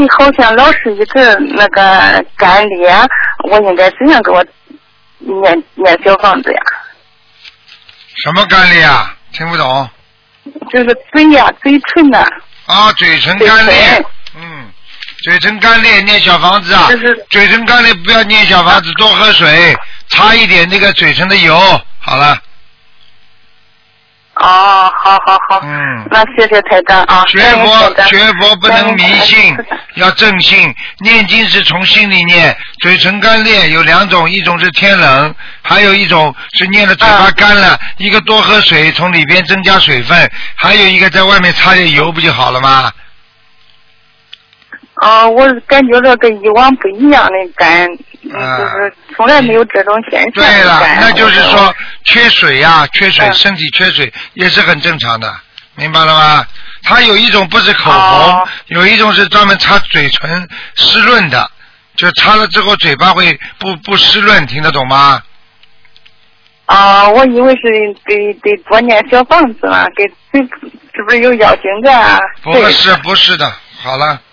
里好像老是一直那个干裂，我应该怎样给我念小房子呀？ 什么干裂啊？听不懂。 就是嘴呀，嘴唇呐。 啊，嘴唇干裂。嘴唇干裂念小房子啊。嘴唇干裂不要念小房子，多喝水，擦一点那个嘴唇的油，好了。 哦，好。那谢谢台长啊。 学佛不能迷信，要正信。念经是从心里念。嘴唇干裂有两种，一种是天冷，还有一种是念的嘴巴干了。一个多喝水，从里边增加水分，还有一个在外面擦点油不就好了吗？ 我感觉这跟以往不一样的干，就是从来没有这种现象。 对了，那就是说缺水呀，缺水，身体缺水也是很正常的，明白了吗？它有一种不是口红，有一种是专门擦嘴唇湿润的，就擦了之后嘴巴会不湿润，听得懂吗？ 我以为是得多念小房子嘛，是不是有妖精的啊？ 不是的，好了。